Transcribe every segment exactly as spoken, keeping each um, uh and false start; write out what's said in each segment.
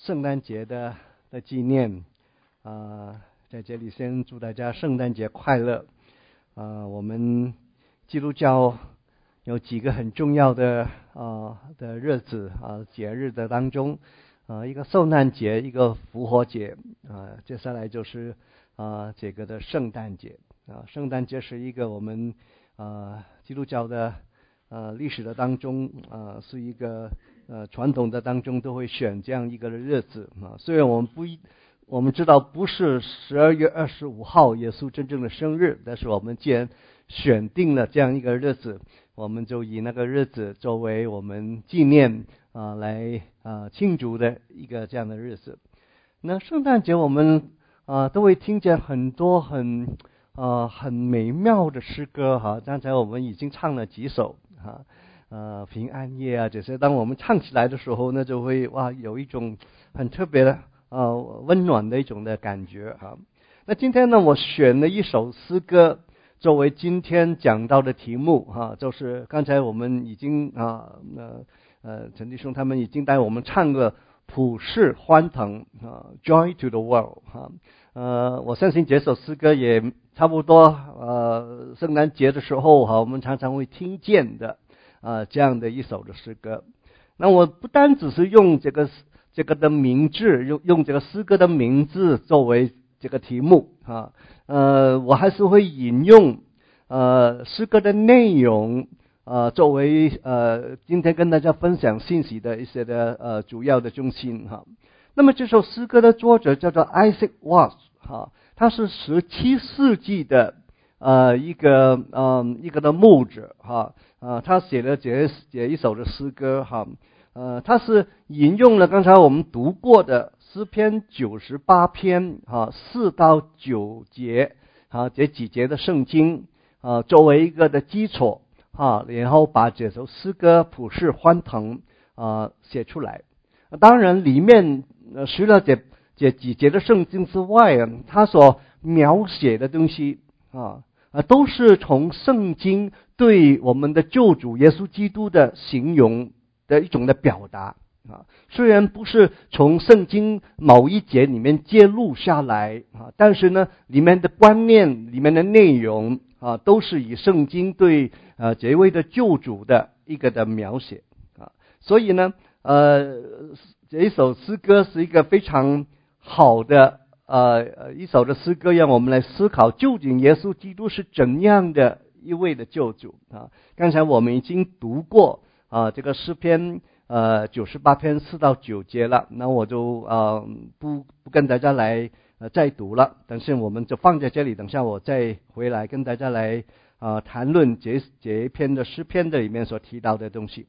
圣诞节的的纪念啊、呃，在这里先祝大家圣诞节快乐啊、呃！我们基督教有几个很重要的啊、呃、的日子啊、呃、节日的当中啊、呃，一个受难节，一个复活节啊、呃，接下来就是啊、呃、这个的圣诞节啊、呃。圣诞节是一个我们啊、呃、基督教的呃历史的当中啊、呃、是一个。呃，传统的当中都会选这样一个日子啊。虽然我们不一，我们知道不是十二月二十五号耶稣真正的生日，但是我们既然选定了这样一个日子，我们就以那个日子作为我们纪念啊、呃、来啊、呃、庆祝的一个这样的日子。那圣诞节我们啊、呃、都会听见很多很啊、呃、很美妙的诗歌哈。刚才我们已经唱了几首哈。呃，平安夜啊，这些当我们唱起来的时候呢，就会哇，有一种很特别的呃温暖的一种的感觉啊。那今天呢，我选了一首诗歌作为今天讲到的题目哈、啊，就是刚才我们已经啊呃呃陈弟兄他们已经带我们唱个普世欢腾啊 ，Joy to the World 哈、啊。呃，我相信这首诗歌也差不多呃圣诞节的时候哈、啊，我们常常会听见的。啊，这样的一首的诗歌，那我不单只是用这个这个的名字，用用这个诗歌的名字作为这个题目啊，呃，我还是会引用呃诗歌的内容呃作为呃今天跟大家分享信息的一些的呃主要的中心哈。那么这首诗歌的作者叫做 Isaac Watts 哈，他是十七世纪的呃一个嗯、呃、一个的牧者哈。啊，他写了这这一首的诗歌哈，呃，他是引用了刚才我们读过的诗篇九十八篇哈四到九节啊这几节的圣经啊作为一个的基础啊，然后把这首诗歌普世欢腾啊写出来。当然，里面呃除了这这几节的圣经之外啊，他所描写的东西啊。啊，都是从圣经对我们的救主耶稣基督的形容的一种的表达啊。虽然不是从圣经某一节里面揭露下来啊，但是呢，里面的观念、里面的内容啊，都是以圣经对呃这位的救主的一个的描写啊。所以呢，呃，这一首诗歌是一个非常好的。呃，一首的诗歌让我们来思考，究竟耶稣基督是怎样的一位的救主啊？刚才我们已经读过啊，这个诗篇呃九十八篇四到九节了，那我就呃不不跟大家来呃再读了，但是我们就放在这里，等下我再回来跟大家来啊、呃、谈论这这一篇的诗篇的里面所提到的东西。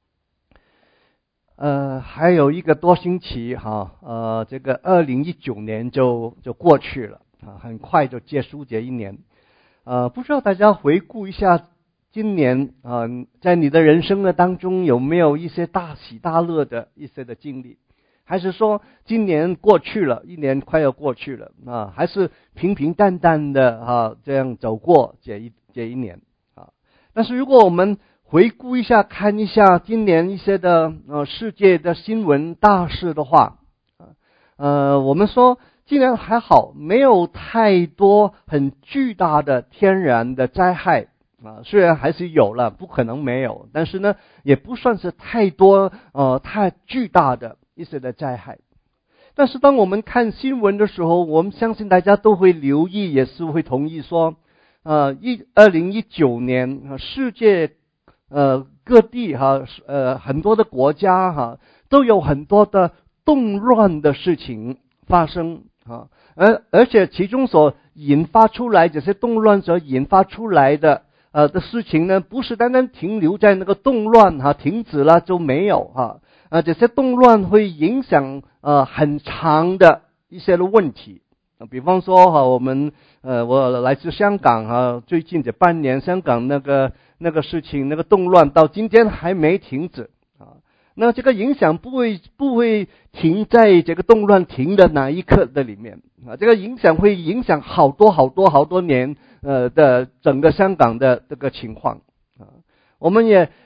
呃，还有一个多星期哈，呃，这个二零一九年就就过去了啊，很快就结束这一年。呃，不知道大家回顾一下今年啊、呃，在你的人生的当中有没有一些大喜大乐的一些的经历？还是说今年过去了，一年快要过去了啊，还是平平淡淡的啊这样走过这一这一年啊？但是如果我们回顾一下，看一下今年一些的呃世界的新闻大事的话，呃，我们说今年还好，没有太多很巨大的天然的灾害啊，虽然还是有了，不可能没有，但是呢，也不算是太多呃太巨大的一些的灾害。但是当我们看新闻的时候，我们相信大家都会留意，也是会同意说，呃，一二零一九年世界。呃，各地哈，呃，很多的国家哈，都有很多的动乱的事情发生啊，而而且其中所引发出来这些动乱所引发出来的呃的事情呢，不是单单停留在那个动乱哈，停止了就没有哈，啊，这些动乱会影响呃很长的一些的问题。比方说哈，我们呃，我来自香港哈，最近这半年香港那个那个事情，那个动乱到今天还没停止啊。那这个影响不会不会停在这个动乱停的那一刻的里面啊，这个影响会影响好多好多好多年呃的整个香港的这个情况啊。我们也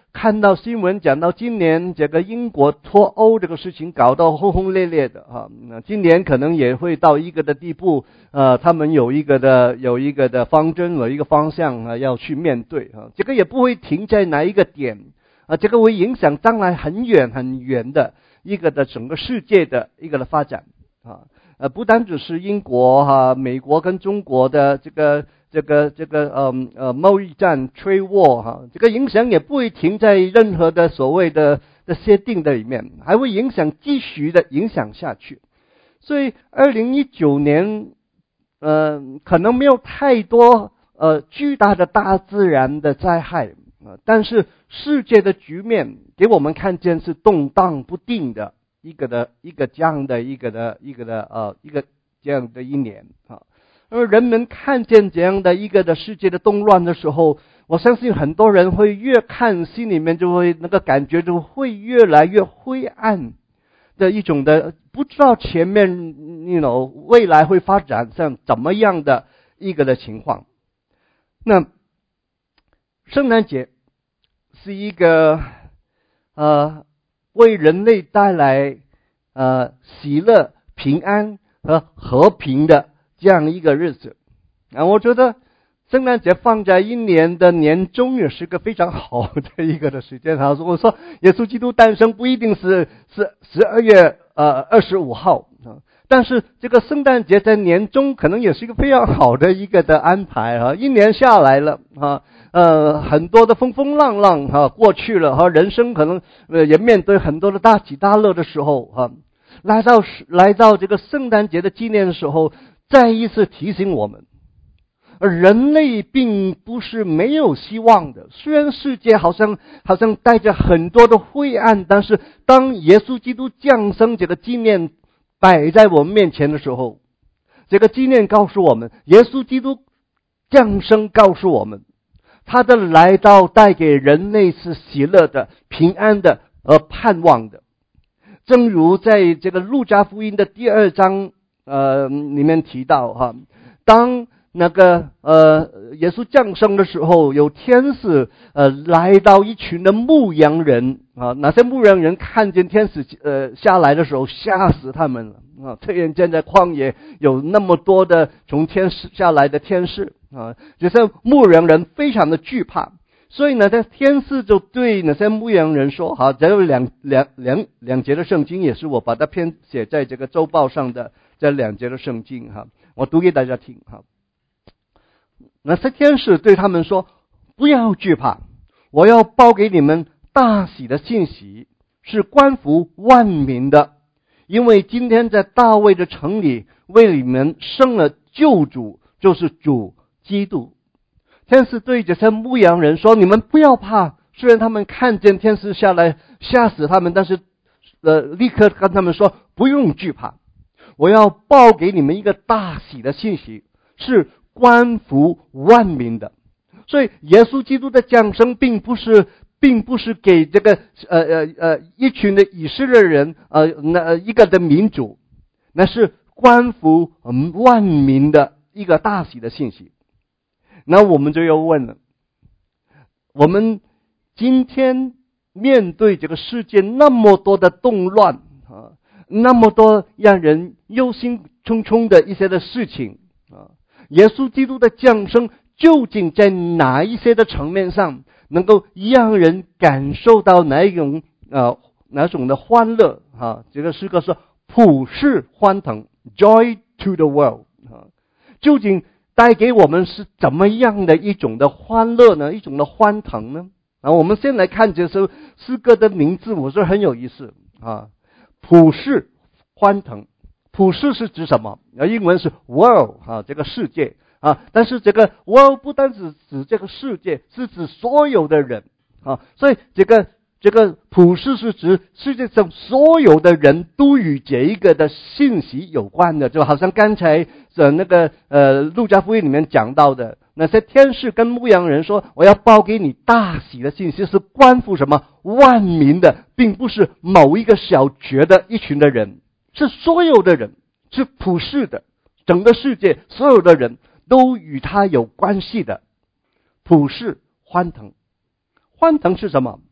看到新闻讲到今年这个英国脱欧这个事情搞到轰轰烈烈的哈，那今年可能也会到一个的地步，呃，他们有一个的有一个的方针，有一个方向啊要去面对啊，这个也不会停在哪一个点啊，这个会影响将来很远很远的一个的整个世界的一个的发展啊，呃，不单只是英国哈、啊，美国跟中国的这个。这个这个呃呃贸易战 trade war 哈，这个影响也不会停在任何的所谓的的协定的里面，还会影响继续的影响下去。所以二零一九年呃可能没有太多呃巨大的大自然的灾害啊、呃，但是世界的局面给我们看见是动荡不定的一个的一个这样的一个的一个的呃一个这样的一年啊。而人们看见这样的一个的世界的动乱的时候，我相信很多人会越看心里面就会那个感觉就会越来越灰暗的一种的，不知道前面you know未来会发展成怎么样的一个的情况。那圣诞节是一个呃为人类带来呃喜乐、平安和和平的这样一个日子啊，我觉得圣诞节放在一年的年中也是个非常好的一个的时间哈。我说耶稣基督诞生不一定是是十二月呃二十五号啊，但是这个圣诞节在年中可能也是一个非常好的一个的安排哈。一年下来了啊，呃很多的风风浪浪哈过去了哈，人生可能呃也面对很多的大起大落的时候哈，来到来到这个圣诞节的纪念的时候。再一次提醒我们，而人类并不是没有希望的。虽然世界好像好像带着很多的灰暗，但是当耶稣基督降生这个纪念摆在我们面前的时候，这个纪念告诉我们，耶稣基督降生告诉我们，他的来到带给人类是喜乐的、平安的而盼望的。正如在这个路加福音的第二章呃，里面提到哈，当那个呃耶稣降生的时候，有天使呃来到一群的牧羊人啊，那些牧羊人看见天使呃下来的时候，吓死他们了啊！突然间在旷野有那么多的从天使下来的天使啊，这些牧羊人非常的惧怕。所以呢，这天使就对那些牧羊人说：“好，这有两两两两节的圣经，也是我把它编写在这个周报上的这两节的圣经哈，我读给大家听哈。那些天使对他们说：不要惧怕，我要报给你们大喜的信息，是关乎万民的，因为今天在大卫的城里为你们生了救主，就是主基督。”天使对这些牧羊人说：“你们不要怕。”虽然他们看见天使下来吓死他们，但是呃，立刻跟他们说：“不用惧怕，我要报给你们一个大喜的信息，是关乎万民的。”所以，耶稣基督的降生并不是，并不是给这个呃呃呃一群的以色列人呃那一个的民族，那是关乎万民的一个大喜的信息。那我们就要问了，我们今天面对这个世界那么多的动乱啊，那么多让人忧心忡忡的一些的事情啊，耶稣基督的降生究竟在哪一些的层面上能够让人感受到哪一种呃哪种的欢乐啊？这个诗歌说普世欢腾 ，Joy to the world 啊，究竟带给我们是怎么样的一种的欢乐呢？一种的欢腾呢？啊，我们先来看这首诗歌的名字，我说很有意思啊。普世欢腾，普世是指什么？啊，英文是 world 啊，这个世界啊。但是这个 world 不单是指这个世界，是指所有的人啊。所以这个这个普世是指世界上所有的人都与这一个的信息有关的，就好像刚才呃那个呃路加福音里面讲到的，那些天使跟牧羊人说：“我要报给你大喜的信息，是关乎什么万民的，并不是某一个小角的一群的人，是所有的人，是普世的，整个世界所有的人都与他有关系的。普世欢腾，欢腾是什么？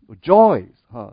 joy 啊，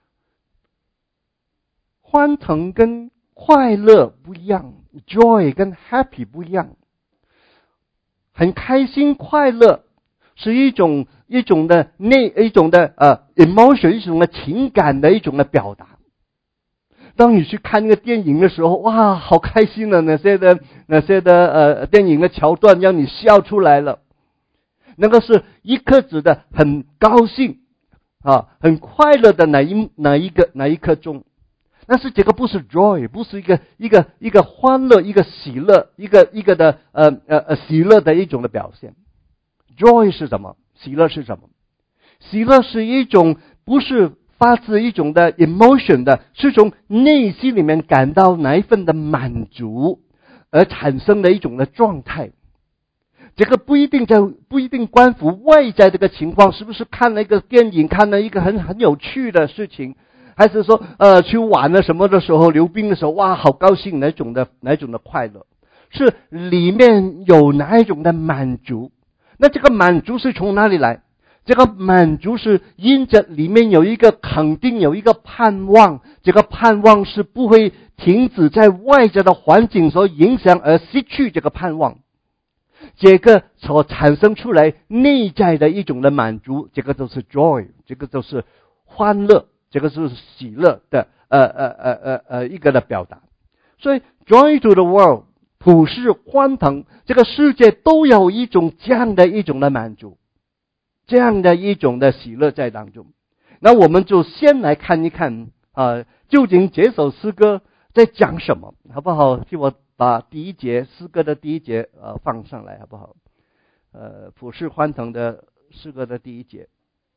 欢腾跟快乐不一样 ，joy 跟 happy 不一样。很开心快乐是一种一种的内一种的呃 emotion 一种的情感的一种的表达。当你去看那个电影的时候，哇，好开心的那些的那些的呃电影的桥段让你笑出来了，那个是一刻子的很高兴啊，很快乐的哪一哪一个哪一刻钟。但是这个不是 joy， 不是一个一个一个欢乐，一个喜乐，一个一个的呃呃呃喜乐的一种的表现。joy 是什么？喜乐是什么？喜乐是一种不是发自一种的 emotion 的，是从内心里面感到哪一份的满足而产生的一种的状态。这个不一定在不一定关乎外在这个情况，是不是看了一个电影，看了一个很很有趣的事情，还是说呃去玩了什么的时候，溜冰的时候，哇，好高兴，哪种的哪种的快乐，是里面有哪一种的满足。那这个满足是从哪里来？这个满足是因着里面有一个肯定，有一个盼望，这个盼望是不会停止在外在的环境所影响而失去这个盼望。这个所产生出来内在的一种的满足，这个就是 joy， 这个就是欢乐，这个是喜乐的呃呃呃呃呃一个的表达。所以 joy to the world， 普世欢腾，这个世界都有一种这样的一种的满足，这样的一种的喜乐在当中。那我们就先来看一看啊、呃，究竟这首诗歌在讲什么，好不好？替我把第一节诗歌的第一节呃放上来，好不好？呃，普世欢腾的诗歌的第一节。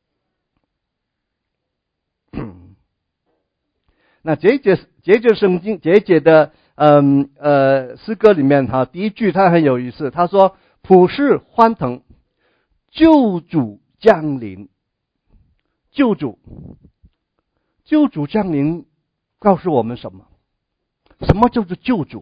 那这一节这一节圣经这一节的嗯 呃, 呃诗歌里面哈，第一句它很有意思，他说普世欢腾，救主降临。救主救主降临告诉我们什么？什么叫做救主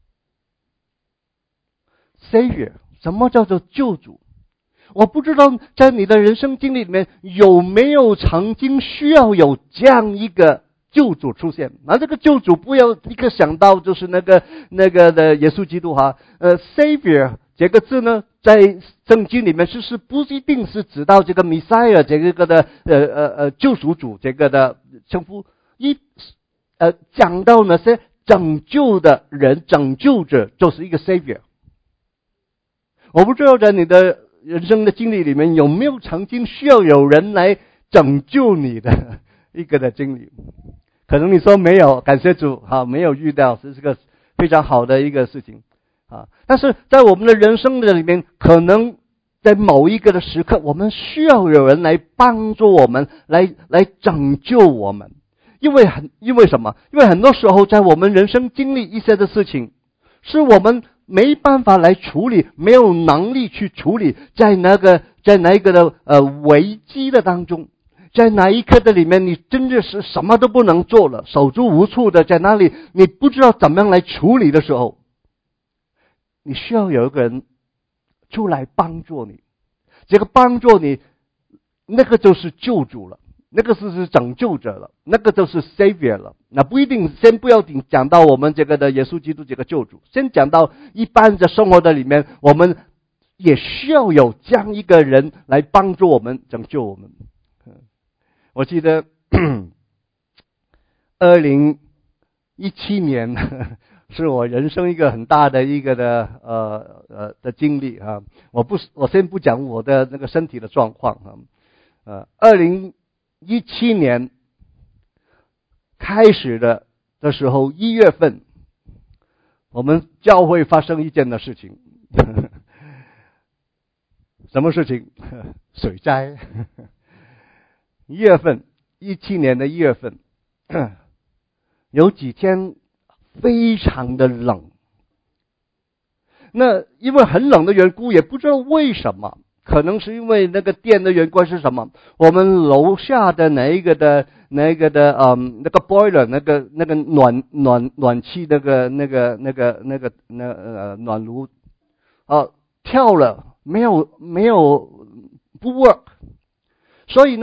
Savior， 什么叫做救主？我不知道在你的人生经历里面有没有曾经需要有这样一个救主出现。那这个救主不要立刻想到就是那个那个的耶稣基督哈，呃 Savior 这个字呢，在圣经里面是是不一定是指到这个 Messiah 这个的呃呃呃救赎主这个的称呼，一呃讲到那些拯救的人，拯救者就是一个 Savior。我不知道在你的人生的经历里面有没有曾经需要有人来拯救你的一个的经历。可能你说没有，感谢主哈，没有遇到，这是个非常好的一个事情啊。但是在我们的人生的里面，可能在某一个的时刻，我们需要有人来帮助我们，来来拯救我们。因为很因为什么？因为很多时候在我们人生经历一些的事情，是我们没办法来处理，没有能力去处理，在那个在哪一个的呃危机的当中，在哪一刻的里面，你真的是什么都不能做了，手足无措的，在那里你不知道怎么样来处理的时候，你需要有一个人出来帮助你。这个帮助你，那个就是救主了，那个是是拯救者了，那个就是 Savior 了。那不一定，先不要讲到我们这个的耶稣基督这个救主，先讲到一般的生活的里面，我们也需要有这样一个人来帮助我们，拯救我们。我记得二零一七年是我人生一个很大的一个的呃呃的经历啊。我不我先不讲我的那个身体的状况啊。呃，二零一七年开始的的时候，一月份，我们教会发生一件的事情。什么事情？水灾。一月份，一七年的一月份，有几天非常的冷。那因为很冷的缘故，也不知道为什么，可能是因为那个电的缘故是什么？我们楼下的哪一个的哪一个的嗯那个 boiler 那个那个暖暖暖气那个那个那个那个那呃暖炉啊跳了，没有没有不 work， 所以呢。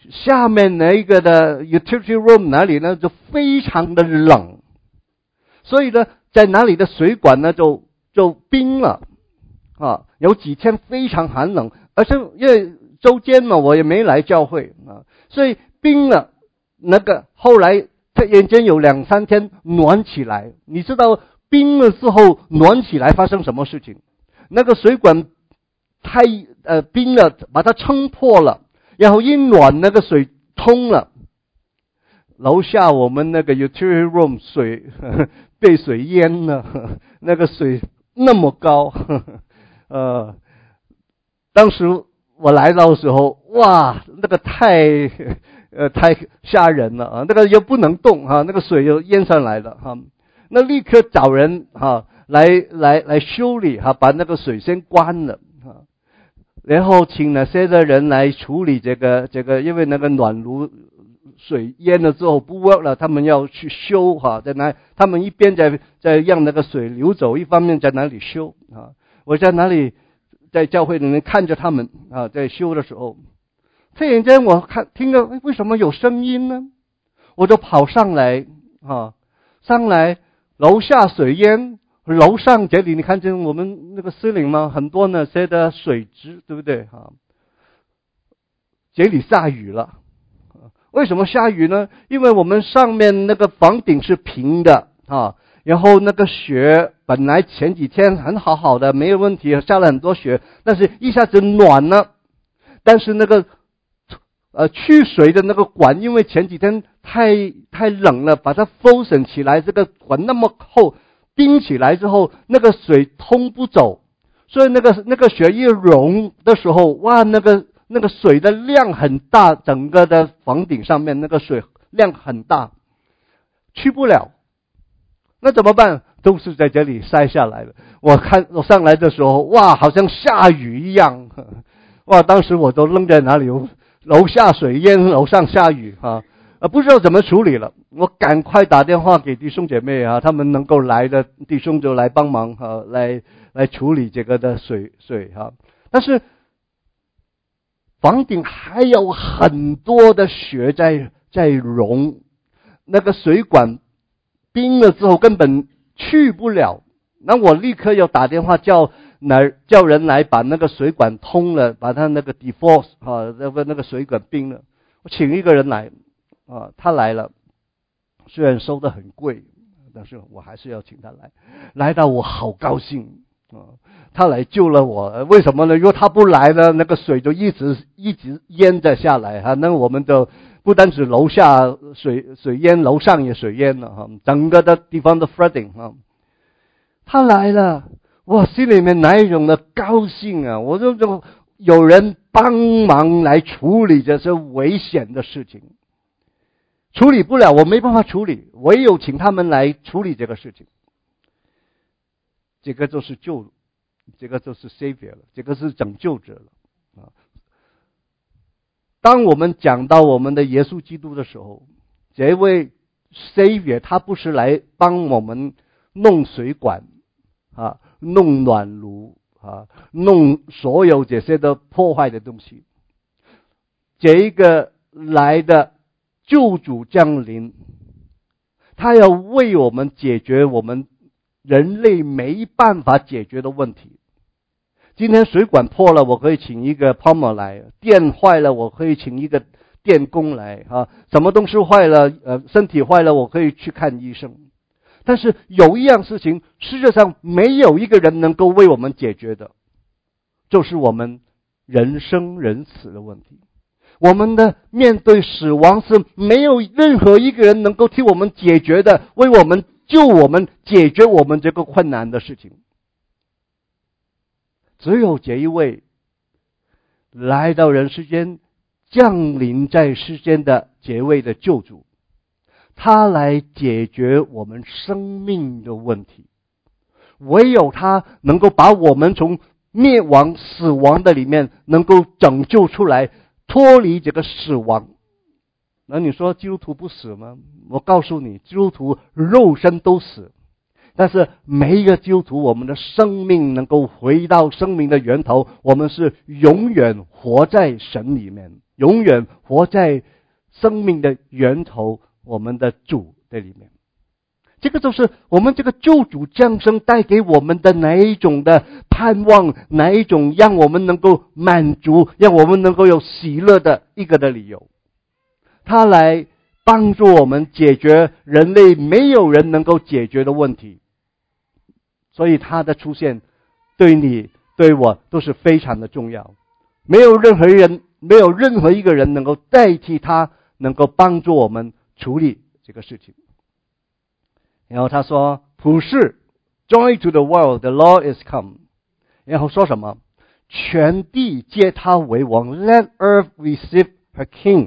下面那一个的 utility room 哪里呢就非常的冷，所以呢在哪里的水管呢就就冰了啊，有几天非常寒冷，而且因为周间嘛我也没来教会啊，所以冰了。那个后来突然间有两三天暖起来，你知道冰了之后暖起来发生什么事情？那个水管太呃冰了，把它撑破了，然后一暖那个水通了，楼下我们那个 utility room 水呵呵被水淹了，呵呵那个水那么高，呵呵呃，当时我来到的时候，哇，那个太呃太吓人了啊！那个又不能动哈、啊，那个水又淹上来了哈、啊，那立刻找人哈、啊、来来来修理哈、啊，把那个水先关了啊，然后请那些的人来处理这个这个，因为那个暖炉水淹了之后不 work 了，他们要去修哈、啊，在那他们一边在在让那个水流走，一方面在那里修啊，我在那里。在教会里面看着他们啊，在修的时候，突然间我看听到为什么有声音呢？我就跑上来啊，上来楼下水淹，楼上这里你看见我们那个司令吗？很多那些的水质，对不对啊？这里下雨了，为什么下雨呢？因为我们上面那个房顶是平的啊。然后那个雪本来前几天很好好的没有问题，下了很多雪，但是一下子暖了，但是那个呃去水的那个管因为前几天太太冷了，把它 frozen 起来，这个管那么厚，冰起来之后那个水通不走，所以那个那个雪一融的时候，哇，那个那个水的量很大，整个的房顶上面那个水量很大，去不了。那怎么办？都是在这里晒下来的。我看我上来的时候，哇，好像下雨一样，哇！当时我都愣在哪里，楼下水淹，楼上下雨啊，啊，不知道怎么处理了。我赶快打电话给弟兄姐妹啊，他们能够来的弟兄就来帮忙啊，来来处理这个的水水啊。但是房顶还有很多的雪在在融，那个水管。冰了之后根本去不了，那我立刻要打电话叫来叫人来把那个水管通了，把它那个 defrost 啊，那个那个水管冰了。我请一个人来啊，他来了，虽然收得很贵，但是我还是要请他来。来到我好高兴啊，他来救了我。为什么呢？因为他不来呢，那个水就一直一直淹着下来哈，那我们就。不单止楼下水水淹，楼上也水淹了哈，整个的地方的 flooding 哈。他来了，我心里面哪一种的高兴啊！我就就有人帮忙来处理这些危险的事情，处理不了，我没办法处理，唯有请他们来处理这个事情。这个就是救，这个就是 savior 了，这个是拯救者了啊。当我们讲到我们的耶稣基督的时候，这位 Savior 他不是来帮我们弄水管啊，弄暖炉啊，弄所有这些的破坏的东西。这一个来的救主降临，他要为我们解决我们人类没办法解决的问题。今天水管破了，我可以请一个 plumber 来；电坏了，我可以请一个电工来啊。什么东西坏了，呃，身体坏了，我可以去看医生。但是有一样事情，世界上没有一个人能够为我们解决的，就是我们人生人死的问题。我们的面对死亡是没有任何一个人能够替我们解决的，为我们救我们解决我们这个困难的事情。只有这一位来到人世间，降临在世间的这位的救主，他来解决我们生命的问题。唯有他能够把我们从灭亡死亡的里面能够拯救出来，脱离这个死亡。那你说基督徒不死吗？我告诉你，基督徒肉身都死， 但是每一个基督徒，我们的生命能够回到生命的源头，我们是永远活在神里面，永远活在生命的源头，我们的主的里面。这个就是我们这个救主降生带给我们的哪一种的盼望，哪一种让我们能够满足，让我们能够有喜乐的一个的理由。他来帮助我们解决人类没有人能够解决的问题，所以他的出现对你对我都是非常的重要。没有任何人，没有任何一个人能够代替他，能够帮助我们处理这个事情。然后他说，普世 Joy to the world, the Lord is come。 然后说什么？全地接他为王， Let earth receive her king。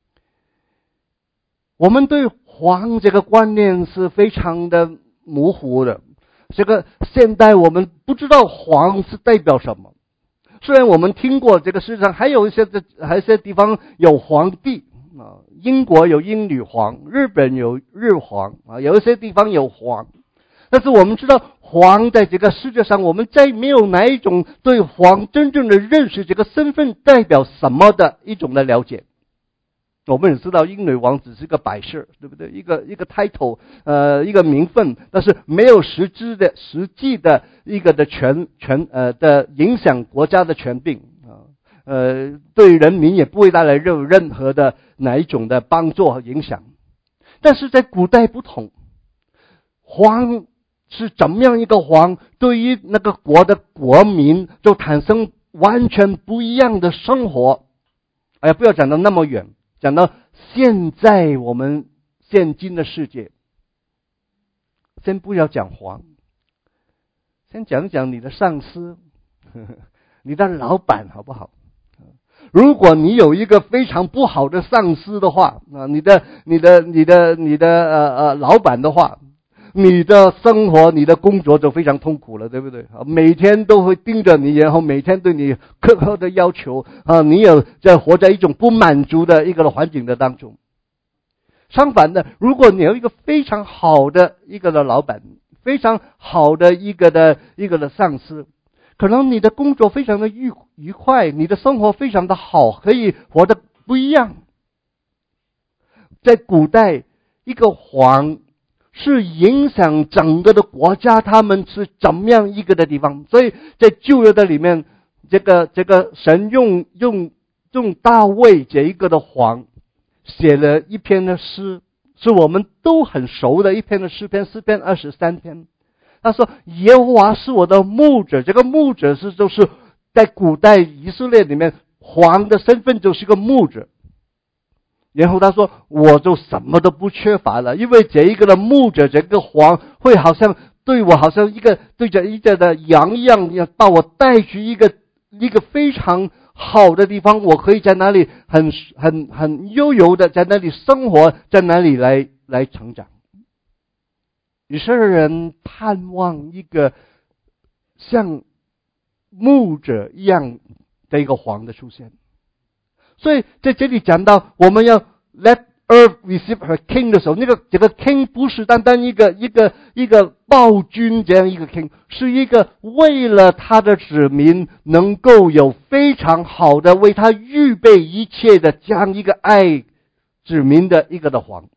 我们对皇这个观念是非常的模糊的，这个现代我们不知道皇是代表什么。虽然我们听过这个世界上还有一些还有一些地方有皇帝啊，英国有英女皇，日本有日皇啊，有一些地方有皇，但是我们知道皇在这个世界上，我们再没有哪一种对皇真正的认识，这个身份代表什么的一种的了解。我们也知道英女王只是个摆设，对不对？一个一个 title， 呃，一个名分，但是没有实质的、实际的一个的权权呃的影响国家的权柄啊，呃，对人民也不会带来任任何的哪一种的帮助和影响。但是在古代不同，皇是怎么样一个皇，对于那个国的国民就产生完全不一样的生活。哎呀，不要讲到那么远。讲到现在我们现今的世界，先不要讲皇，先讲讲你的上司，呵呵，你的老板好不好？如果你有一个非常不好的上司的话，啊，你的你的你的你的呃呃老板的话，你的生活你的工作就非常痛苦了，对不对？每天都会盯着你，然后每天对你苛刻的要求啊，你有在活在一种不满足的一个环境的当中。相反的，如果你有一个非常好的一个的老板，非常好的一个的一个的上司，可能你的工作非常的愉愉快，你的生活非常的好，可以活得不一样。在古代，一个皇是影响整个的国家，他们是怎么样一个的地方。所以在旧约的里面，这个这个神用用用大卫这一个的皇写了一篇的诗，是我们都很熟的一篇的诗篇，诗篇二十三篇。他说耶和华是我的牧者，这个牧者是就是在古代以色列里面皇的身份就是个牧者。然后他说我就什么都不缺乏了，因为这一个的牧者，这个皇会好像对我好像一个对着一个的羊一样，要把我带去一个一个非常好的地方，我可以在那里很很很悠游的在那里生活，在那里来来成长。以色列人盼望一个像牧者一样的一个皇的出现。所以在这里讲到我们要 let earth receive her king 的时候，那个这个 king 不是单单一个一个一个暴君这样一个 king， 是一个为了他的子民能够有非常好的为他预备一切的这样一个爱子民的一个的皇。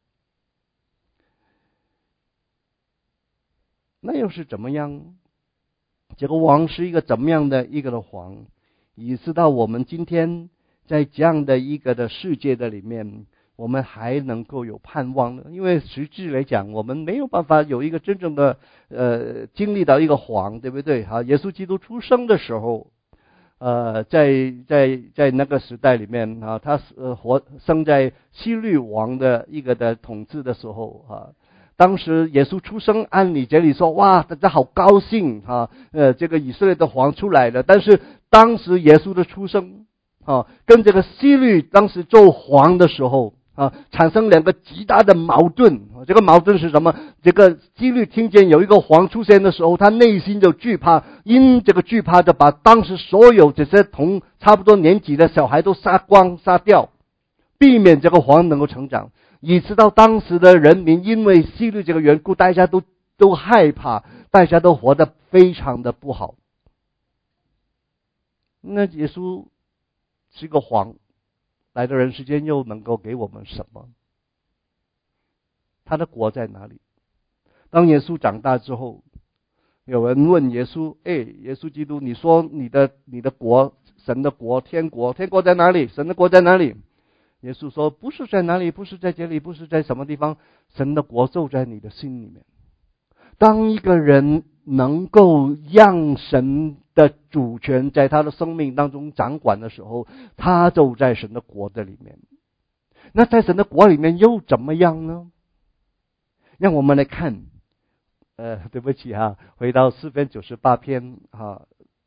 那又是怎么样？这个王是一个怎么样的一个的皇，以致到我们今天在这样的一个的世界的里面，我们还能够有盼望呢？因为实际来讲，我们没有办法有一个真正的呃经历到一个皇，对不对？哈，耶稣基督出生的时候，呃，在在在那个时代里面啊，他呃活生在希律王的一个的统治的时候啊。当时耶稣出生，按理这里说，哇，大家好高兴啊！呃，这个以色列的皇出来了。但是当时耶稣的出生啊，跟这个希律当时做皇的时候啊，产生两个极大的矛盾。这个矛盾是什么？这个希律听见有一个皇出现的时候，他内心就惧怕，因这个惧怕就把当时所有这些同差不多年纪的小孩都杀光杀掉，避免这个皇能够成长。以致到当时的人民因为希律这个缘故，大家都都害怕，大家都活得非常的不好。那耶稣是个王，来到人世间又能够给我们什么？他的国在哪里？当耶稣长大之后，有人问耶稣：哎，耶稣基督，你说你的你的国，神的国，天国，天国在哪里？神的国在哪里？耶稣说：不是在哪里，不是在这里，不是在什么地方，神的国就在你的心里面。当一个人能够让神的主权在他的生命当中掌管的时候，他就在神的国的里面。那在神的国里面又怎么样呢？让我们来看，呃，对不起哈，回到诗篇九十八篇哈。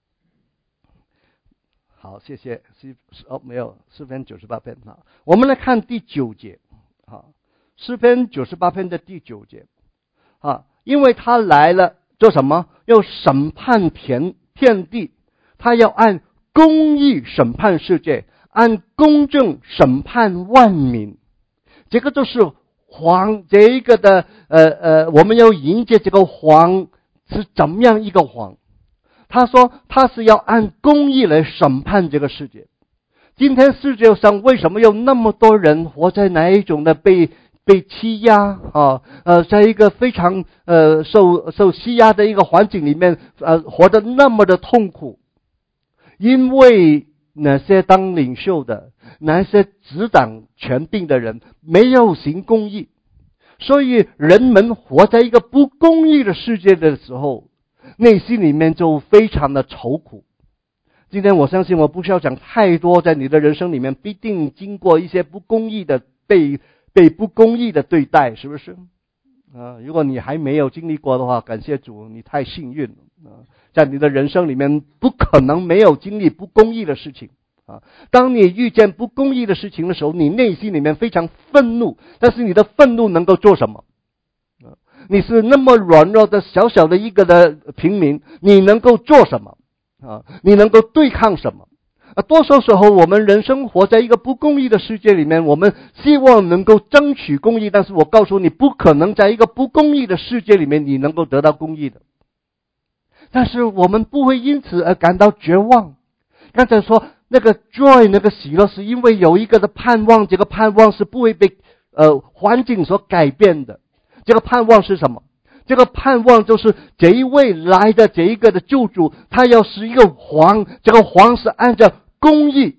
好，谢谢。诗哦，没有，诗篇九十八篇哈。我们来看第九节哈，诗篇九十八篇的第九节啊，因为他来了做什么？要审判遍遍地，他要按公义审判世界，按公正审判万民。这个就是皇，这一个的呃呃，我们要迎接这个皇是怎么样一个皇？他说他是要按公义来审判这个世界。今天世界上为什么有那么多人活在哪一种的被被欺压啊？呃，在一个非常呃受受欺压的一个环境里面，呃，活得那么的痛苦，因为那些当领袖的，那些执掌权柄的人没有行公义，所以人们活在一个不公义的世界的时候，内心里面就非常的愁苦。今天我相信我不需要讲太多，在你的人生里面必定经过一些不公义的被被不公义的对待，是不是啊？如果你还没有经历过的话，感谢主，你太幸运了啊！在你的人生里面不可能没有经历不公义的事情啊！当你遇见不公义的事情的时候，你内心里面非常愤怒，但是你的愤怒能够做什么？你是那么软弱的小小的一个的平民，你能够做什么啊？你能够对抗什么啊？多数时候我们人生活在一个不公义的世界里面，我们希望能够争取公义，但是我告诉你，不可能在一个不公义的世界里面你能够得到公义的。但是我们不会因此而感到绝望。刚才说那个 joy 那个喜乐，是因为有一个的盼望，这个盼望是不会被呃环境所改变的。这个盼望是什么？这个盼望就是这一位来的这一个的救主，他要是一个皇，这个皇是按照公义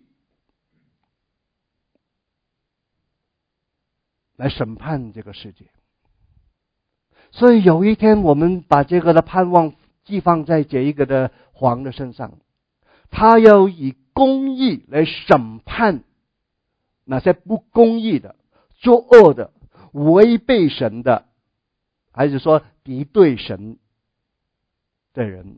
来审判这个世界。所以有一天我们把这个的盼望寄放在这一个的皇的身上，他要以公义来审判那些不公义的、作恶的、违背神的，还是说敌对神的人、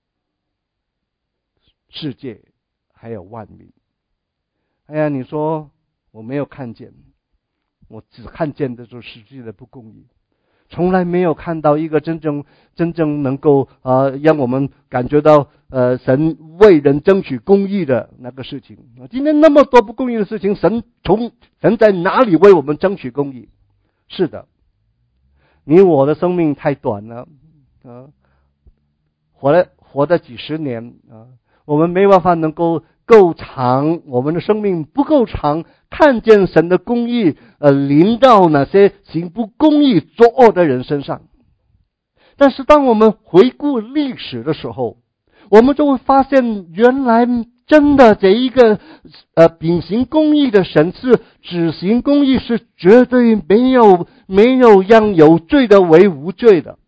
世界还有万民。哎呀，你说我没有看见，我只看见的就是世界的不公义，从来没有看到一个真正真正能够呃让我们感觉到呃神为人争取公义的那个事情。今天那么多不公义的事情，神从神在哪里为我们争取公义？是的，你我的生命太短了啊，活了活了几十年啊，我们没办法能够够长，我们的生命不够长，看见神的公义呃临到那些行不公义作恶的人身上。但是当我们回顾历史的时候，我们就会发现，原来真的这一个呃秉行公义的神是执行公义，是绝对没有没有让有罪的为无罪的。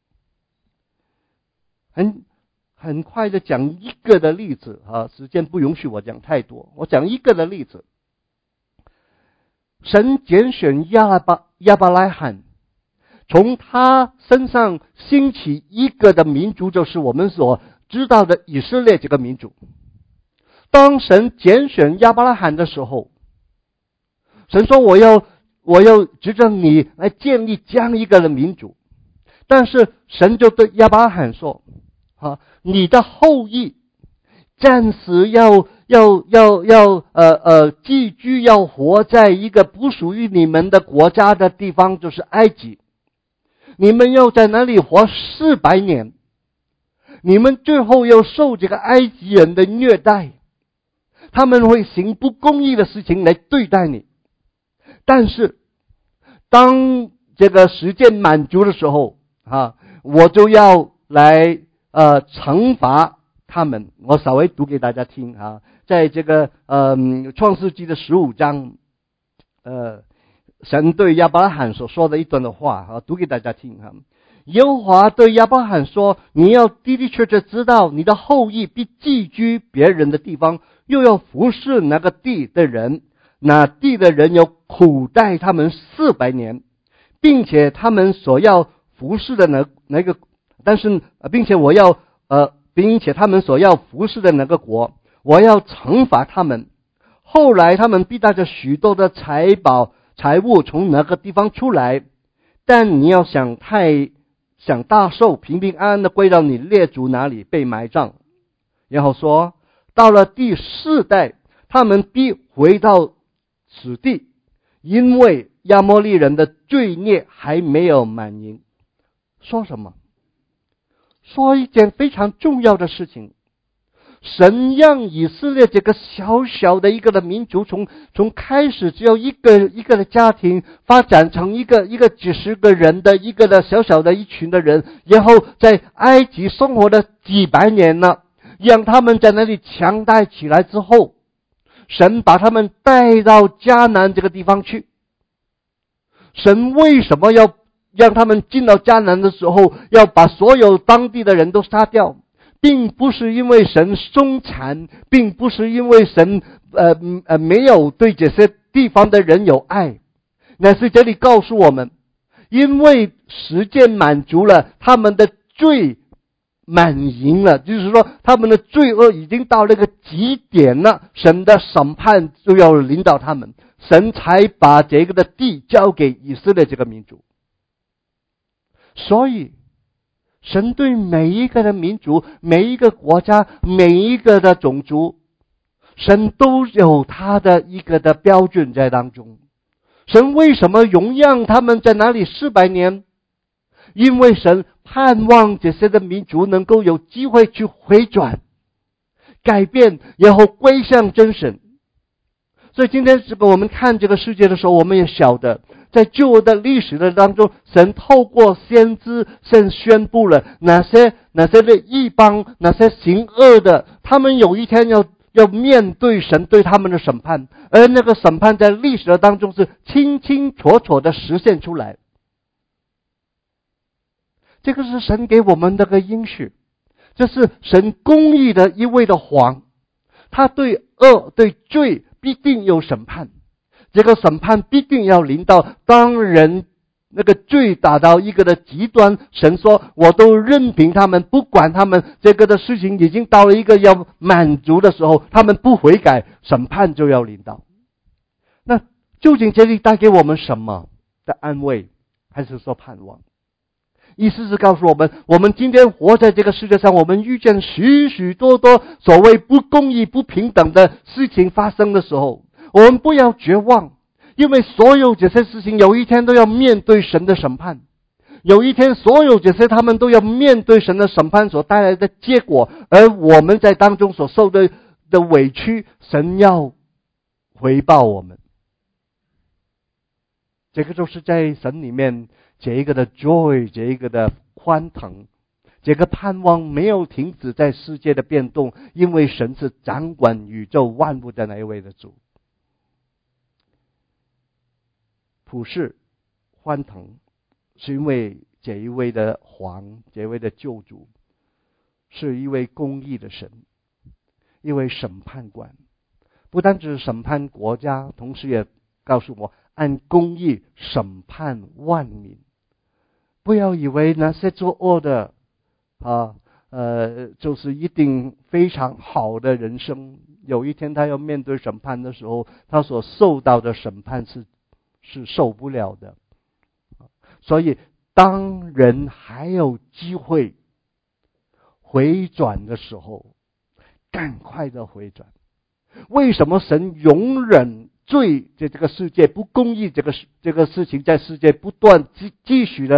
很很快的讲一个的例子啊，时间不允许我讲太多，我讲一个的例子。神拣选亚巴亚伯拉罕，从他身上兴起一个的民族，就是我们所知道的以色列这个民族。当神拣选亚伯拉罕的时候，神说我要我要指着你来建立这样一个的民族。但是神就对亚伯拉罕说啊，你的后裔暂时要要要要呃呃寄居，要活在一个不属于你们的国家的地方，就是埃及。 你们要在那里活四百年，你们最后要受这个埃及人的虐待，他们会行不公义的事情来对待你。但是当这个时间满足的时候啊，我就要来呃惩罚他们。我稍微读给大家听啊，在这个呃创世纪的十五章，呃神对亚伯拉罕所说的一段的话啊，读给大家听啊。耶和华对亚伯拉罕说：你要的的确确知道，你的后裔必寄居别人的地方，又要服侍那个地的人，那地的人要苦待他们四百年，并且他们所要服侍的那那个，但是并且我要呃，并且他们所要服侍的那个国，我要惩罚他们。后来他们必带着许多的财宝财物从那个地方出来，但你要想太想大寿，平平安安的归到你列祖那里被埋葬。然后说，到了第四代，他们必回到此地，因为亚摩利人的罪孽还没有满盈。说什么？说一件非常重要的事情。神让以色列这个小小的一个的民族，从从开始只有一个一个的家庭，发展成一个一个几十个人的一个的小小的一群的人，然后在埃及生活了几百年了，让他们在那里强大起来之后，神把他们带到迦南这个地方去。神为什么要让他们进到迦南的时候，要把所有当地的人都杀掉？并不是因为神凶残，并不是因为神呃呃没有对这些地方的人有爱，乃是这里告诉我们，因为时间满足了，他们的罪满盈了，就是说他们的罪恶已经到了一个极点了，神的审判就要临到他们，神才把这个的地交给以色列这个民族。所以神对每一个的民族，每一个国家，每一个的种族，神都有他的一个的标准在当中。神为什么容让他们在哪里四百年？因为神盼望这些的民族能够有机会去回转、改变，然后归向真神。所以今天这个我们看这个世界的时候，我们也晓得，在旧的历史的当中，神透过先知先宣布了哪些哪些的异邦，哪些行恶的，他们有一天要要面对神对他们的审判，而那个审判在历史的当中是清清楚楚的实现出来。这个是神给我们的个应许，这是神公义的一位的王，他对恶对罪必定有审判，这个审判必定要临到，当人那个罪达到一个的极端，神说我都任凭他们，不管他们，这个的事情已经到了一个要满足的时候，他们不悔改，审判就要临到。那究竟这里带给我们什么的安慰，还是说盼望？意思是告诉我们，我们今天活在这个世界上，我们遇见许许多多所谓不公义不平等的事情发生的时候，我们不要绝望，因为所有这些事情有一天都要面对神的审判，有一天所有这些他们都要面对神的审判所带来的结果，而我们在当中所受的的委屈，神要回报我们。这个就是在神里面这一个的 joy， 这一个的欢腾，这个盼望没有停止在世界的变动，因为神是掌管宇宙万物的那一位的主。普世欢腾是因为这一位的皇，这一位的救主是一位公义的神，一位审判官，不单只是审判国家，同时也告诉我按公义审判万民。不要以为那些作恶的啊呃就是一定非常好的人生，有一天他要面对审判的时候，他所受到的审判是是受不了的。所以当人还有机会回转的时候，赶快的回转。为什么神容忍罪在这个世界不公义这个这个事情在世界不断继继续的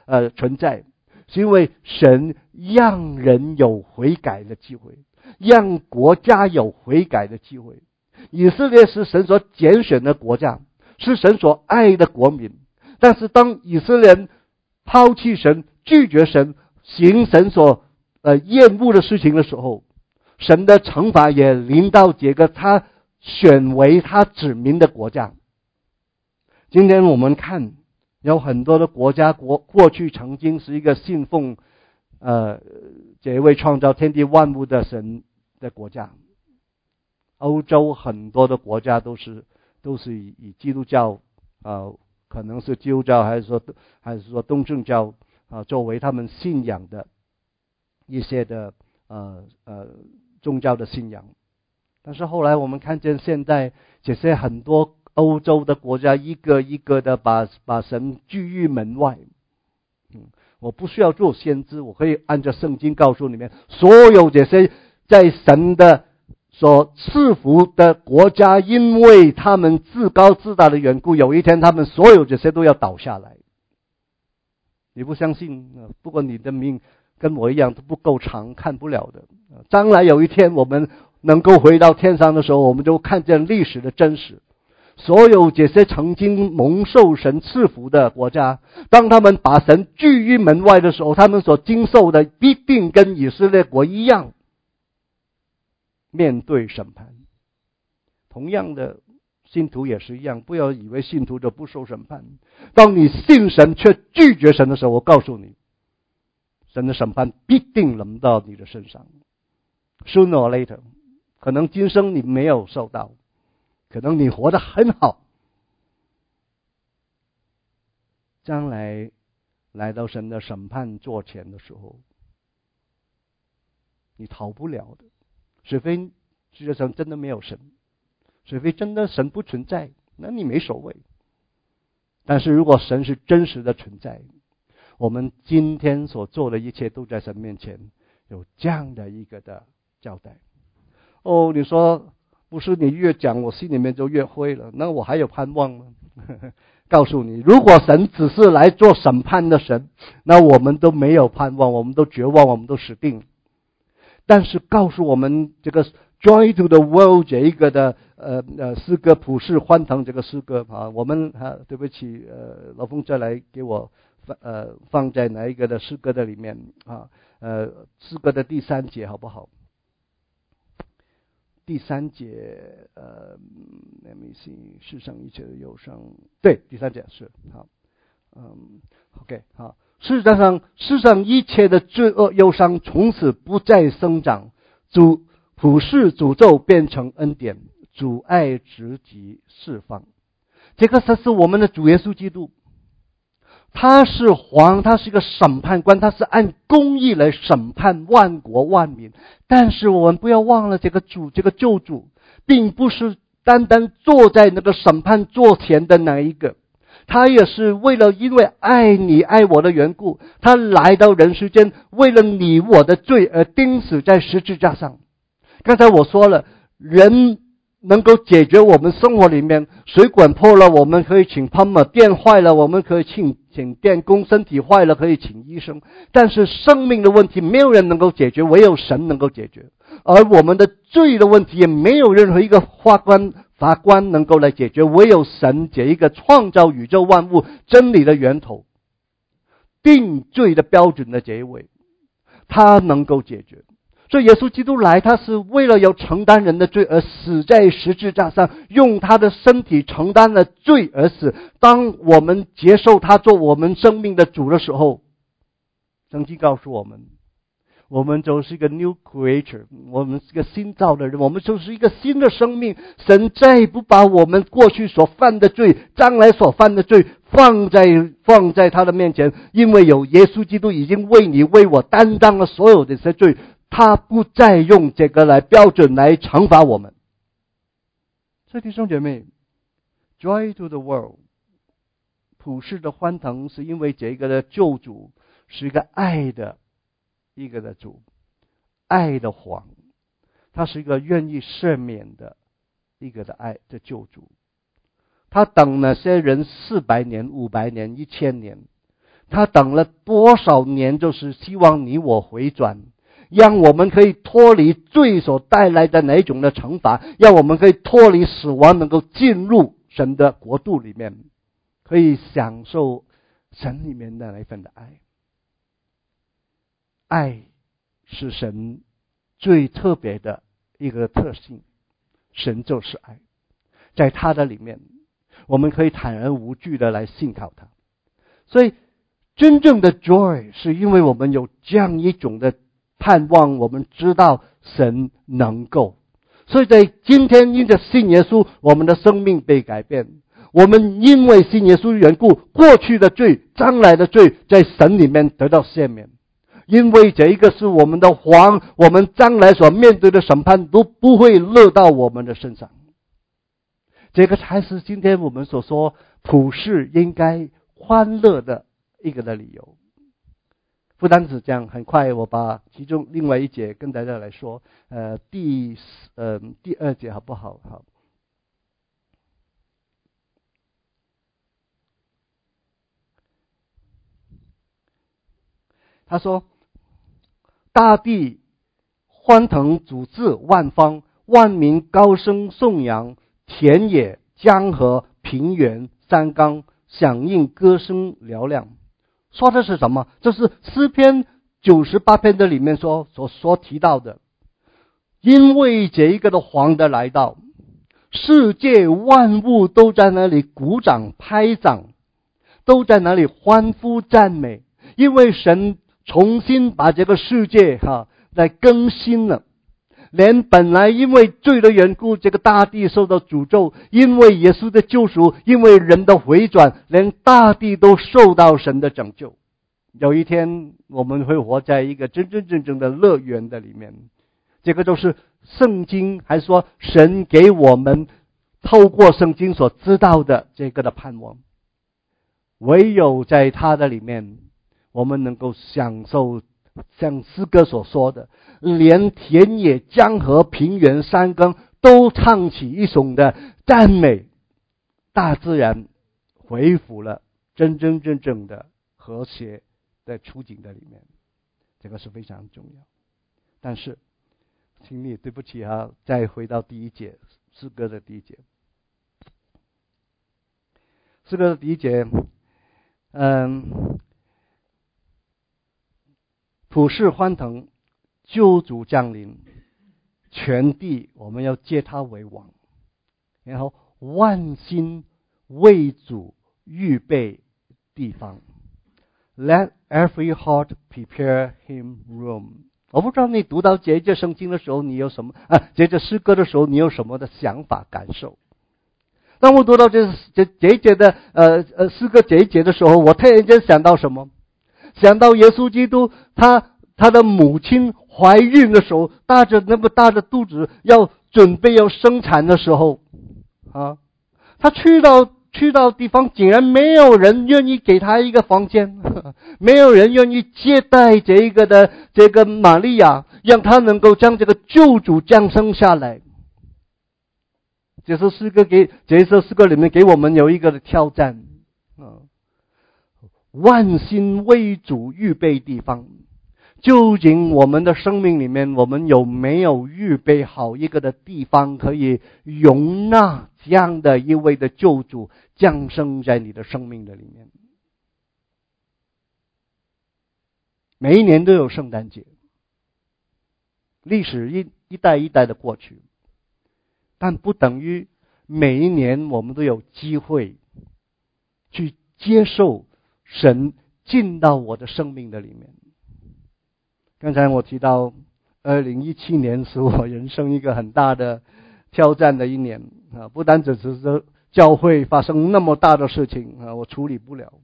呃存在，是因为神让人有悔改的机会，让国家有悔改的机会。以色列是神所拣选的国家，是神所爱的国民，但是当以色列人抛弃神、拒绝神、行神所呃厌恶的事情的时候，神的惩罚也临到这个他选为他子民的国家。今天我们看有很多的国家国过去曾经是一个信奉呃这位创造天地万物的神的国家。欧洲很多的国家都是都是以以基督教呃可能是基督教还是说还是说东正教啊、呃、作为他们信仰的一些的呃呃宗教的信仰。但是后来我们看见现在这些很多欧洲的国家一个一个的把把神拒于门外。嗯，我不需要做先知，我可以按照圣经告诉你们，所有这些在神的所赐福的国家，因为他们自高自大的缘故，有一天他们所有这些都要倒下来。你不相信，不过你的命跟我一样都不够长，看不了的。将来有一天我们能够回到天上的时候，我们就看见历史的真实。所有这些曾经蒙受神赐福的国家，当他们把神拒于门外的时候，他们所经受的必定跟以色列国一样，面对审判。同样的，信徒也是一样，不要以为信徒就不受审判。当你信神却拒绝神的时候，我告诉你，神的审判必定临到你的身上。Sooner or later， 可能今生你没有受到，可能你活得很好，将来来到神的审判座前的时候，你逃不了的。除非世界上真的没有神，除非真的神不存在，那你没所谓。但是如果神是真实的存在，我们今天所做的一切都在神面前有这样的一个的交代。哦，你说不是你越讲我心里面就越灰了，那我还有盼望吗？告诉你，如果神只是来做审判的神，那我们都没有盼望，我们都绝望，我们都死定了。但是告诉我们这个 Joy to the World 这一个的呃呃诗歌，普世欢腾这个诗歌啊，我们啊对不起呃老峰再来给我呃放在哪一个的诗歌的里面啊呃诗歌的第三节好不好？第三节呃 let me see 世上一切的忧伤，对，第三节是好，嗯 OK 好。事实上，世上一切的罪恶忧伤从此不再生长，主普世诅咒变成恩典，主爱直击释放。这个才是我们的主耶稣基督，他是皇，他是一个审判官，他是按公义来审判万国万民。但是我们不要忘了，这个主，这个救主，并不是单单坐在那个审判座前的那一个，他也是为了因为爱你爱我的缘故，他来到人世间，为了你我的罪而钉死在十字架上。刚才我说了，人能够解决我们生活里面水管破了我们可以请 plumber， 电坏了我们可以请请电工，身体坏了可以请医生，但是生命的问题没有人能够解决，唯有神能够解决。而我们的罪的问题也没有任何一个法官法官能够来解决，唯有神这一个创造宇宙万物真理的源头，定罪的标准的这一位，他能够解决。所以耶稣基督来，他是为了要承担人的罪而死在十字架上，用他的身体承担了罪而死。当我们接受他做我们生命的主的时候，圣经告诉我们，我们就是一个 new creature， 我们是一个新造的人，我们就是一个新的生命。神再不把我们过去所犯的罪，将来所犯的罪放在放在他的面前，因为有耶稣基督已经为你为我担当了所有的这些罪，他不再用这个来标准来惩罚我们。所以弟兄姐妹， Joy to the World 普世的欢腾，是因为这个的救主是一个爱的一个的主，爱的皇，他是一个愿意赦免的一个的爱的救主。他等那些人四百年、五百年、一千年， 他等了多少年，就是希望你我回转，让我们可以脱离罪所带来的哪一种的惩罚，让我们可以脱离死亡，能够进入神的国度里面，可以享受神里面的那份的爱。爱是神最特别的一个特性，神就是爱，在他的里面我们可以坦然无惧的来信靠他。所以真正的 joy 是因为我们有这样一种的盼望，我们知道神能够。所以在今天因着信耶稣，我们的生命被改变，我们因为信耶稣的缘故，过去的罪将来的罪在神里面得到赦免。因为这一个是我们的王，我们将来所面对的审判都不会落到我们的身上。这个才是今天我们所说普世应该欢乐的一个的理由。不单止这样，很快我把其中另外一节跟大家来说，呃，第呃第二节好不好？好。他说，大地欢腾祖治万方，万民高声颂扬，田野江河平原山冈响应歌声嘹亮。说的是什么？这是诗篇九十八篇的里面说所所提到的。因为这一个的王的来到，世界万物都在那里鼓掌拍掌，都在那里欢呼赞美，因为神重新把这个世界哈来更新了。连本来因为罪的缘故，这个大地受到诅咒，因为耶稣的救赎，因为人的回转，连大地都受到神的拯救。有一天我们会活在一个真真正正的乐园的里面，这个都是圣经还是说神给我们透过圣经所知道的这个的盼望。唯有在他的里面，我们能够享受像诗歌所说的，连田野江河平原山冈都唱起一首的赞美，大自然恢复了真真正正的和谐的处境的里面，这个是非常重要。但是请你对不起啊，再回到第一节，诗歌的第一节。诗歌的第一节，嗯，普世欢腾，救主降临，全地我们要接他为王，然后万心为主预备地方。Let every heart prepare him room。 我不知道你读到这一节圣经的时候，你有什么啊？这一节诗歌的时候，你有什么的想法感受？当我读到这这这一节的呃呃诗歌这一节的时候，我突然间想到什么？想到耶稣基督，他他的母亲怀孕的时候，大着那么大的肚子，要准备要生产的时候，啊，他去到去到地方，竟然没有人愿意给他一个房间，没有人愿意接待这一个的这个玛利亚，让他能够将这个救主降生下来。这首诗歌给这首诗歌里面给我们有一个的挑战啊。万心为主预备地方，究竟我们的生命里面，我们有没有预备好一个的地方，可以容纳这样的一位的救主降生在你的生命的里面？每一年都有圣诞节，历史一一代一代的过去，但不等于每一年我们都有机会去接受神进到我的生命的里面。刚才我提到二零一七年是我人生一个很大的挑战的一年啊，不单只是教会发生那么大的事情啊，我处理不了。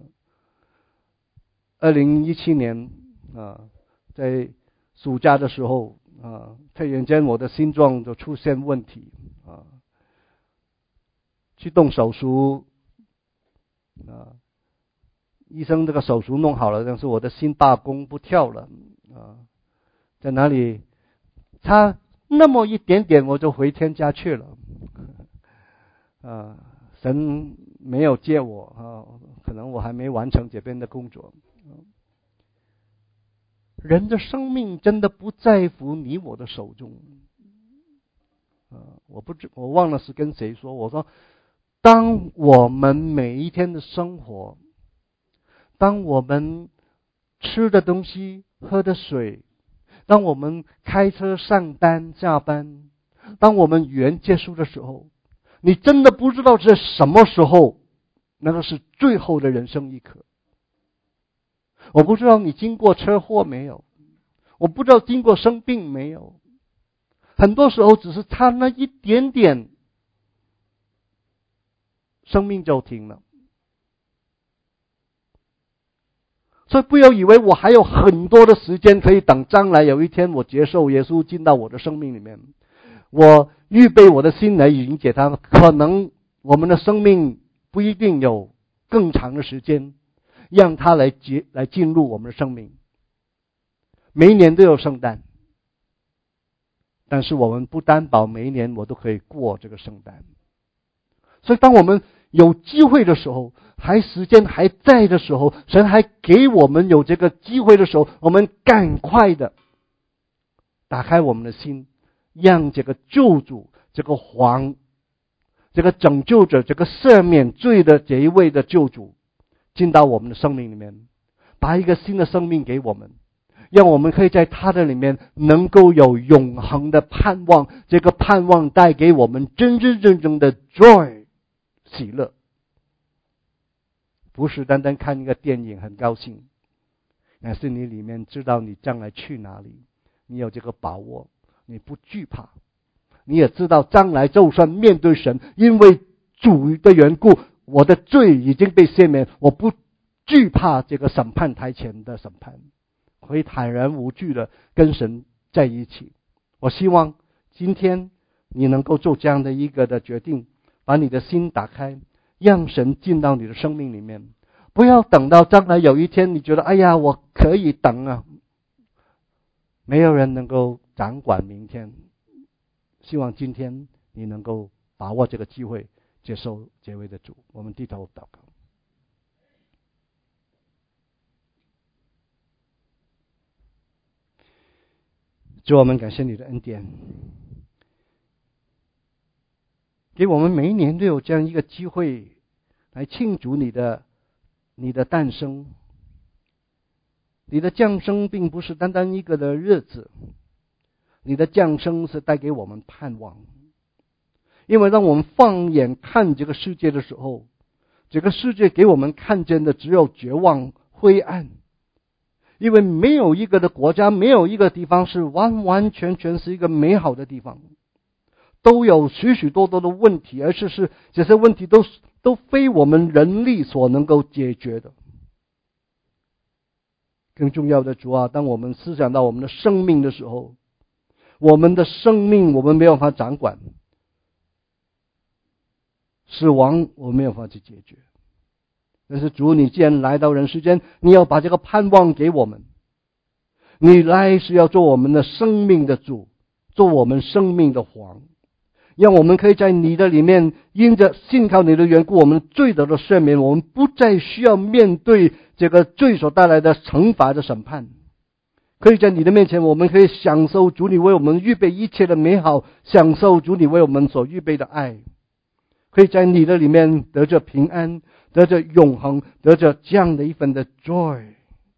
二零一七年啊，在暑假的时候啊，突然间我的心脏就出现问题啊，去动手术啊。医生这个手术弄好了，但是我的心罢工不跳了啊，在哪里差那么一点点我就回天家去了啊！神没有接我啊， 可能我还没完成这边的工作。人的生命真的不在乎你我的手中。呃，我不知我忘了是跟谁说，我说，当我们每一天的生活，当我们吃的东西、喝的水，当我们开车上班下班，当我们语言结束的时候，你真的不知道这什么时候，那个是最后的人生一刻。我不知道你经过车祸没有，我不知道经过生病没有，很多时候只是差那一点点，生命就停了。所以不要以为我还有很多的时间可以等将来有一天我接受耶稣进到我的生命里面，我预备我的心来迎接他。可能我们的生命不一定有更长的时间让他来接来进入我们的生命。每一年都有圣诞，但是我们不担保每一年我都可以过这个圣诞。所以当我们有机会的时候，还时间还在的时候，神还给我们有这个机会的时候，我们赶快的打开我们的心，让这个救主、这个皇、这个拯救者、这个赦免罪的这一位的救主进到我们的生命里面，把一个新的生命给我们，让我们可以在他的里面能够有永恒的盼望。这个盼望带给我们真真正正的 joy 喜乐，不是单单看一个电影很高兴，乃是你里面知道你将来去哪里，你有这个把握，你不惧怕，你也知道将来就算面对神，因为主的缘故，我的罪已经被赦免，我不惧怕这个审判台前的审判，可以坦然无惧的跟神在一起。我希望今天你能够做这样的一个的决定，把你的心打开，让神进到你的生命里面。不要等到将来有一天你觉得哎呀我可以等啊，没有人能够掌管明天。希望今天你能够把握这个机会，接受这位的主。我们低头祷告。主，我们感谢你的恩典，给我们每一年都有这样一个机会来庆祝你的你的诞生。你的降生并不是单单一个的日子，你的降生是带给我们盼望。因为当我们放眼看这个世界的时候，这个世界给我们看见的只有绝望、灰暗。因为没有一个的国家，没有一个地方是完完全全是一个美好的地方，都有许许多多的问题，而是是这些问题都都非我们人力所能够解决的。更重要的，主啊，当我们思想到我们的生命的时候，我们的生命我们没有办法掌管，死亡我们没有办法去解决。但是主，你既然来到人世间，你要把这个盼望给我们。你来是要做我们的生命的主，做我们生命的王，让我们可以在你的里面，因着信靠你的缘故，我们罪得了赦免，我们不再需要面对这个罪所带来的惩罚的审判。可以在你的面前，我们可以享受主你为我们预备一切的美好，享受主你为我们所预备的爱，可以在你的里面得着平安，得着永恒，得着这样的一份的 joy。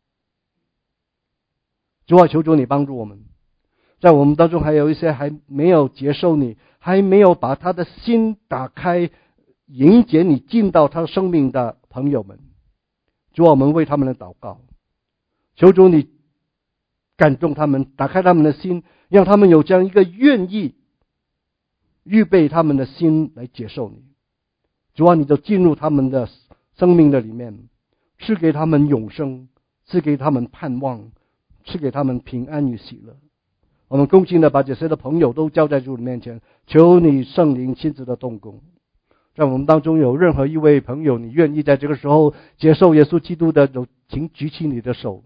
主啊，求主你帮助我们，在我们当中还有一些还没有接受你，还没有把他的心打开迎接你进到他生命的朋友们，主啊，我们为他们的祷告，求主你感动他们，打开他们的心，让他们有这样一个愿意预备他们的心来接受你。主啊，你就进入他们的生命的里面，赐给他们永生，赐给他们盼望，赐给他们平安与喜乐。我们恭敬的把这些的朋友都交在主的面前，求你圣灵亲自的动工。在我们当中有任何一位朋友，你愿意在这个时候接受耶稣基督的，请举起你的手。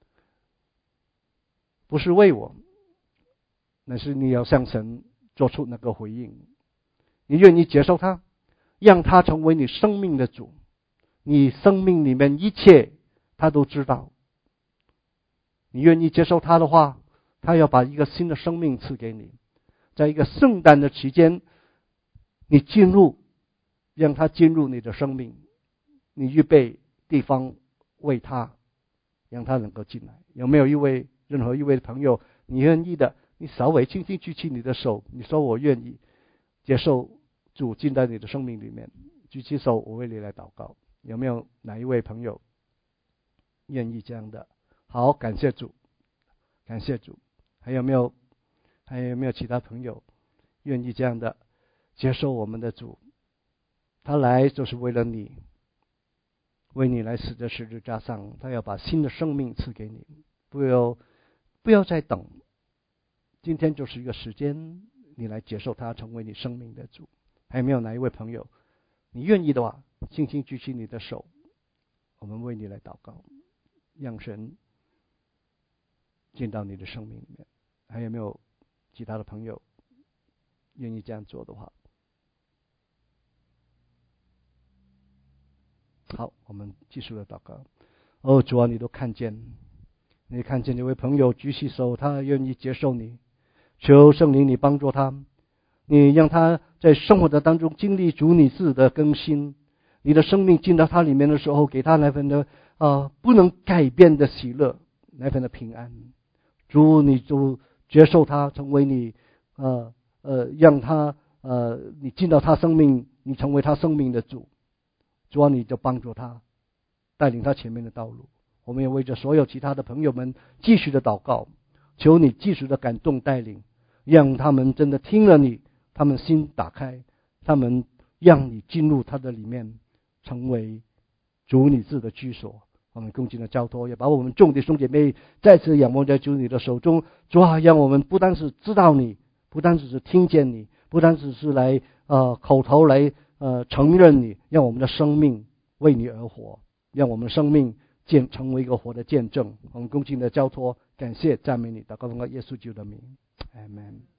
不是为我，那是你要向神做出那个回应。你愿意接受他，让他成为你生命的主， 你生命里面一切他都知道。你愿意接受他的话，他要把一个新的生命赐给你。在一个圣诞的期间，你进入，让他进入你的生命，你预备地方为他，让他能够进来。有没有一位任何一位朋友，你愿意的，你稍微轻轻举起你的手，你说我愿意接受主进在你的生命里面，举起手，我为你来祷告。有没有哪一位朋友愿意这样的？好，感谢主，感谢主。还有没有还有没有其他朋友愿意这样的接受我们的主？他来就是为了你，为你来死在十字架上，他要把新的生命赐给你。不要不要再等，今天就是一个时间，你来接受他成为你生命的主。还有没有哪一位朋友，你愿意的话，轻轻举起你的手，我们为你来祷告，让神进到你的生命里面。还有没有其他的朋友愿意这样做的话？好，我们继续的祷告。哦，主啊，你都看见，你看见这位朋友举起手，他愿意接受你，求圣灵你帮助他，你让他在生活的当中经历主你自己的更新，你的生命进到他里面的时候，给他那份的啊、呃、不能改变的喜乐，那份的平安。主，你就接受他成为你呃呃让他呃你进到他生命，你成为他生命的主。主啊，你就帮助他，带领他前面的道路。我们也为着所有其他的朋友们继续的祷告，求你继续的感动带领，让他们真的听了你，他们心打开，他们让你进入他的里面，成为主你自己的居所。我们恭敬的交托，也把我们众弟兄姐妹再次仰望在主你的手中。主啊，让我们不单是知道你，不单只是听见你，不单只是来呃口头来呃承认你，让我们的生命为你而活，让我们的生命见成为一个活的见证。我们恭敬的交托，感谢赞美你，祷告奉耶稣基督的名，阿们。